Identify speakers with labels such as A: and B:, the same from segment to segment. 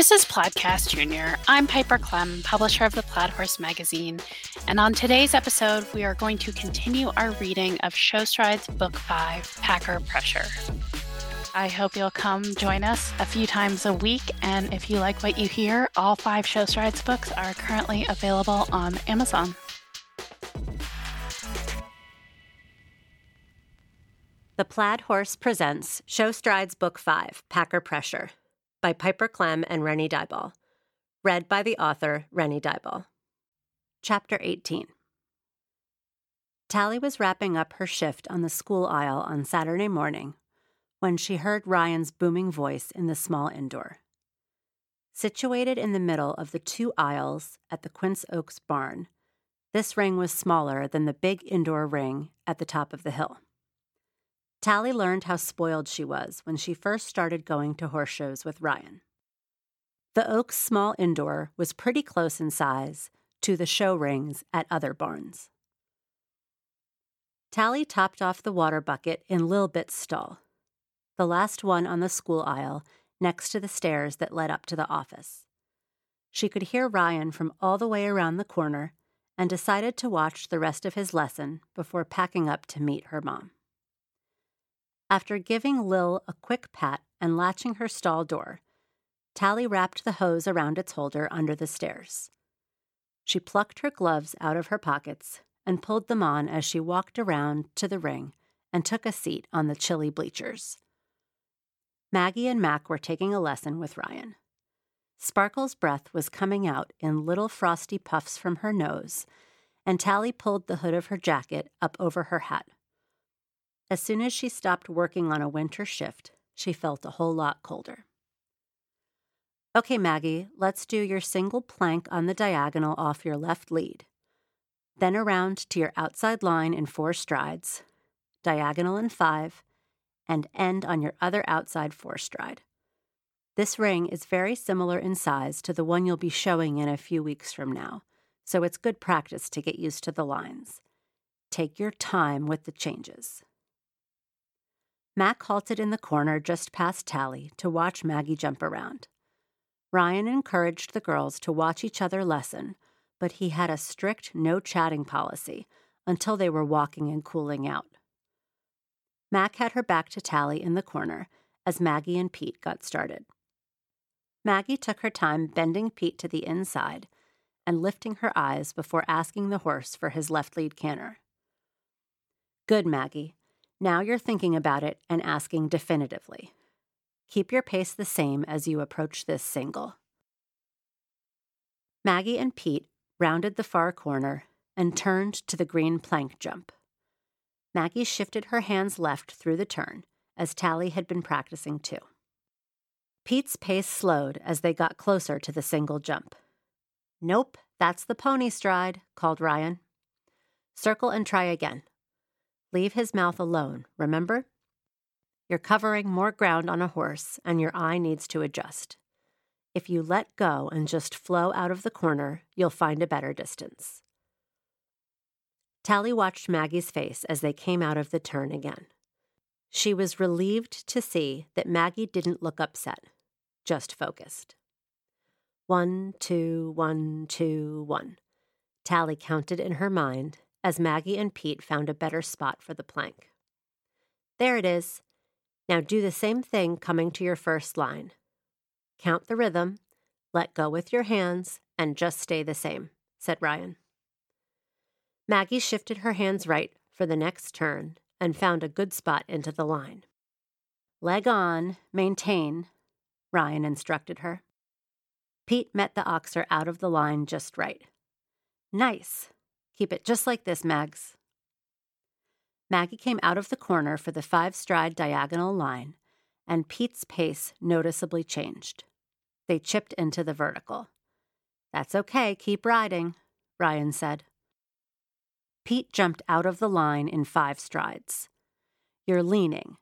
A: This is Plaidcast Jr. I'm Piper Clem, publisher of the Plaid Horse magazine, and on today's episode, we are going to continue our reading of Show Strides Book 5, Packer Pressure. I hope you'll come join us a few times a week, and if you like what you hear, all 5 Show Strides books are currently available on Amazon.
B: The Plaid Horse presents Show Strides Book 5, Packer Pressure, by Piper Clem and Rennie Dyball. Read by the author, Rennie Dyball. Chapter 18. Tally was wrapping up her shift on the school aisle on Saturday morning when she heard Ryan's booming voice in the small indoor. Situated in the middle of the 2 aisles at the Quince Oaks barn, this ring was smaller than the big indoor ring at the top of the hill. Tally learned how spoiled she was when she first started going to horse shows with Ryan. The Oaks small indoor was pretty close in size to the show rings at other barns. Tally topped off the water bucket in Lil Bit's stall, the last one on the school aisle next to the stairs that led up to the office. She could hear Ryan from all the way around the corner and decided to watch the rest of his lesson before packing up to meet her mom. After giving Lil a quick pat and latching her stall door, Tally wrapped the hose around its holder under the stairs. She plucked her gloves out of her pockets and pulled them on as she walked around to the ring and took a seat on the chilly bleachers. Maggie and Mac were taking a lesson with Ryan. Sparkle's breath was coming out in little frosty puffs from her nose, and Tally pulled the hood of her jacket up over her hat. As soon as she stopped working on a winter shift, she felt a whole lot colder. Okay, Maggie, let's do your single plank on the diagonal off your left lead. Then around to your outside line in 4 strides, diagonal in 5, and end on your other outside 4 stride. This ring is very similar in size to the one you'll be showing in a few weeks from now, so it's good practice to get used to the lines. Take your time with the changes. Mac halted in the corner just past Tally to watch Maggie jump around. Ryan encouraged the girls to watch each other lesson, but he had a strict no-chatting policy until they were walking and cooling out. Mac had her back to Tally in the corner as Maggie and Pete got started. Maggie took her time bending Pete to the inside and lifting her eyes before asking the horse for his left lead canter. Good, Maggie. Now you're thinking about it and asking definitively. Keep your pace the same as you approach this single. Maggie and Pete rounded the far corner and turned to the green plank jump. Maggie shifted her hands left through the turn, as Tally had been practicing too. Pete's pace slowed as they got closer to the single jump. Nope, that's the pony stride, called Ryan. Circle and try again. Leave his mouth alone, remember? You're covering more ground on a horse, and your eye needs to adjust. If you let go and just flow out of the corner, you'll find a better distance. Tally watched Maggie's face as they came out of the turn again. She was relieved to see that Maggie didn't look upset, just focused. 1, 2, 1, 2, 1. Tally counted in her mind as Maggie and Pete found a better spot for the plank. There it is. Now do the same thing coming to your first line. Count the rhythm, let go with your hands, and just stay the same, said Ryan. Maggie shifted her hands right for the next turn and found a good spot into the line. Leg on, maintain, Ryan instructed her. Pete met the oxer out of the line just right. Nice. Keep it just like this, Mags. Maggie came out of the corner for the 5-stride diagonal line, and Pete's pace noticeably changed. They chipped into the vertical. That's okay, keep riding, Ryan said. Pete jumped out of the line in 5 strides. You're leaning,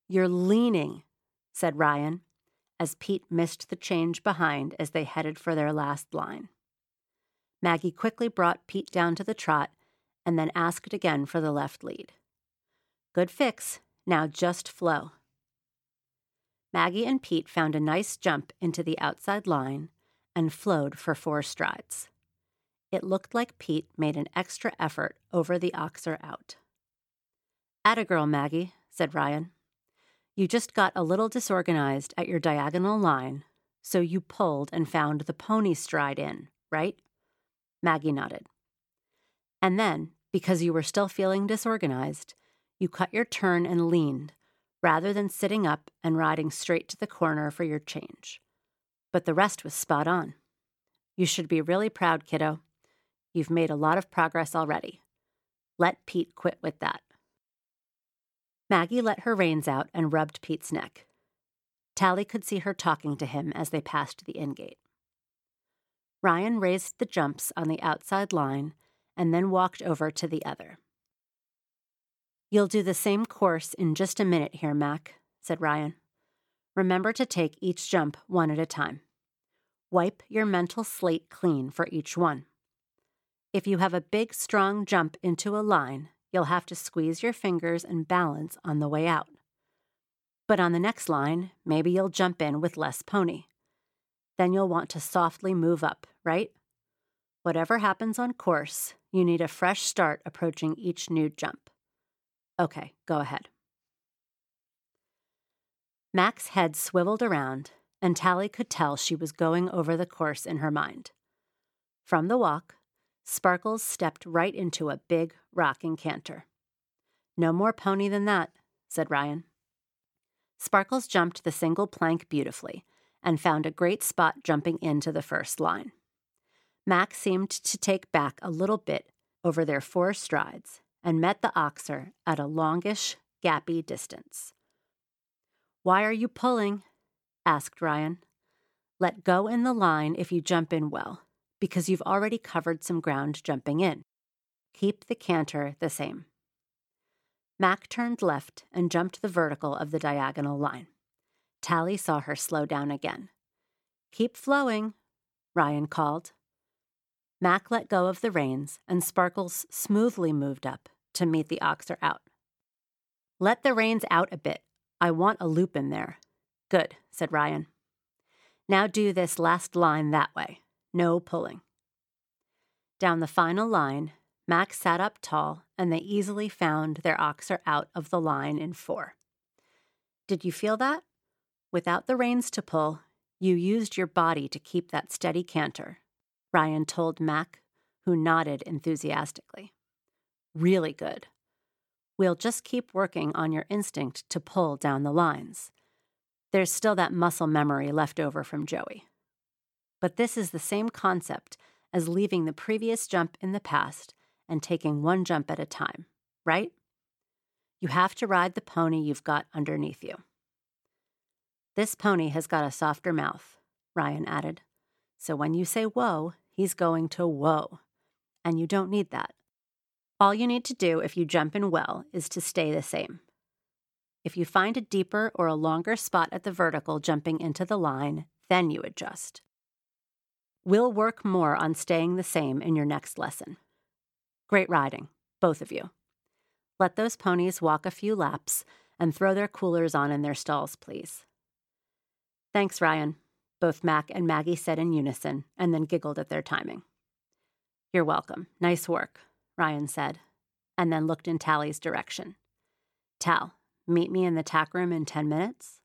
B: said Ryan, as Pete missed the change behind as they headed for their last line. Maggie quickly brought Pete down to the trot and then asked again for the left lead. Good fix. Now just flow. Maggie and Pete found a nice jump into the outside line and flowed for 4 strides. It looked like Pete made an extra effort over the oxer out. "Atta girl, Maggie," said Ryan. "You just got a little disorganized at your diagonal line, so you pulled and found the pony stride in, right?" Maggie nodded. "And then, because you were still feeling disorganized, you cut your turn and leaned, rather than sitting up and riding straight to the corner for your change. But the rest was spot on. You should be really proud, kiddo. You've made a lot of progress already. Let Pete quit with that." Maggie let her reins out and rubbed Pete's neck. Tally could see her talking to him as they passed the in-gate. Ryan raised the jumps on the outside line and then walked over to the other. "You'll do the same course in just a minute here, Mac," said Ryan. "Remember to take each jump one at a time. Wipe your mental slate clean for each one. If you have a big, strong jump into a line, you'll have to squeeze your fingers and balance on the way out. But on the next line, maybe you'll jump in with less pony. Then you'll want to softly move up, right? Whatever happens on course, you need a fresh start approaching each new jump. Okay, go ahead." Mac's head swiveled around, and Tally could tell she was going over the course in her mind. From the walk, Sparkles stepped right into a big rocking canter. "No more pony than that," said Ryan. Sparkles jumped the single plank beautifully and found a great spot jumping into the first line. Mac seemed to take back a little bit over their 4 strides and met the oxer at a longish, gappy distance. "Why are you pulling?" asked Ryan. "Let go in the line if you jump in well, because you've already covered some ground jumping in. Keep the canter the same." Mac turned left and jumped the vertical of the diagonal line. Tally saw her slow down again. "Keep flowing," Ryan called. Mac let go of the reins, and Sparkles smoothly moved up to meet the oxer out. "Let the reins out a bit. I want a loop in there." "Good," said Ryan. "Now do this last line that way. No pulling." Down the final line, Mac sat up tall, and they easily found their oxer out of the line in 4. "Did you feel that? Without the reins to pull, you used your body to keep that steady canter," Ryan told Mac, who nodded enthusiastically. "Really good. We'll just keep working on your instinct to pull down the lines. There's still that muscle memory left over from Joey. But this is the same concept as leaving the previous jump in the past and taking one jump at a time, right? You have to ride the pony you've got underneath you." "This pony has got a softer mouth," Ryan added. "So when you say whoa, he's going to whoa. And you don't need that. All you need to do if you jump in well is to stay the same. If you find a deeper or a longer spot at the vertical jumping into the line, then you adjust. We'll work more on staying the same in your next lesson. Great riding, both of you. Let those ponies walk a few laps and throw their coolers on in their stalls, please." "Thanks, Ryan," both Mac and Maggie said in unison, and then giggled at their timing. "You're welcome. Nice work," Ryan said, and then looked in Tally's direction. "Tal, meet me in the tack room in 10 minutes.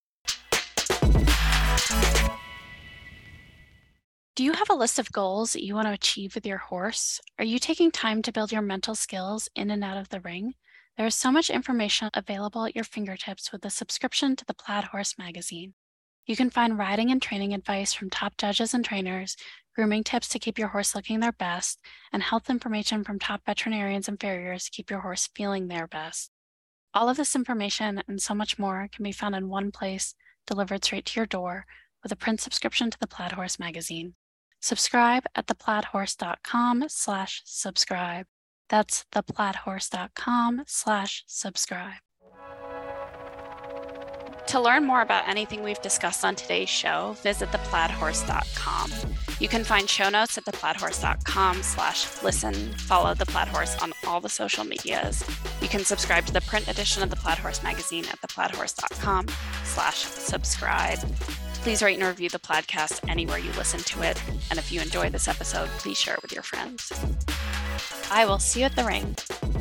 A: Do you have a list of goals that you want to achieve with your horse? Are you taking time to build your mental skills in and out of the ring? There is so much information available at your fingertips with a subscription to the Plaid Horse magazine. You can find riding and training advice from top judges and trainers, grooming tips to keep your horse looking their best, and health information from top veterinarians and farriers to keep your horse feeling their best. All of this information and so much more can be found in one place, delivered straight to your door, with a print subscription to the Plaid Horse magazine. Subscribe at theplaidhorse.com/subscribe. That's theplaidhorse.com/subscribe. To learn more about anything we've discussed on today's show, visit theplaidhorse.com. You can find show notes at theplaidhorse.com/listen. Follow The Plaid Horse on all the social medias. You can subscribe to the print edition of The Plaid Horse magazine at theplaidhorse.com/subscribe. Please rate and review the Plaidcast anywhere you listen to it. And if you enjoy this episode, please share it with your friends. I will see you at the ring.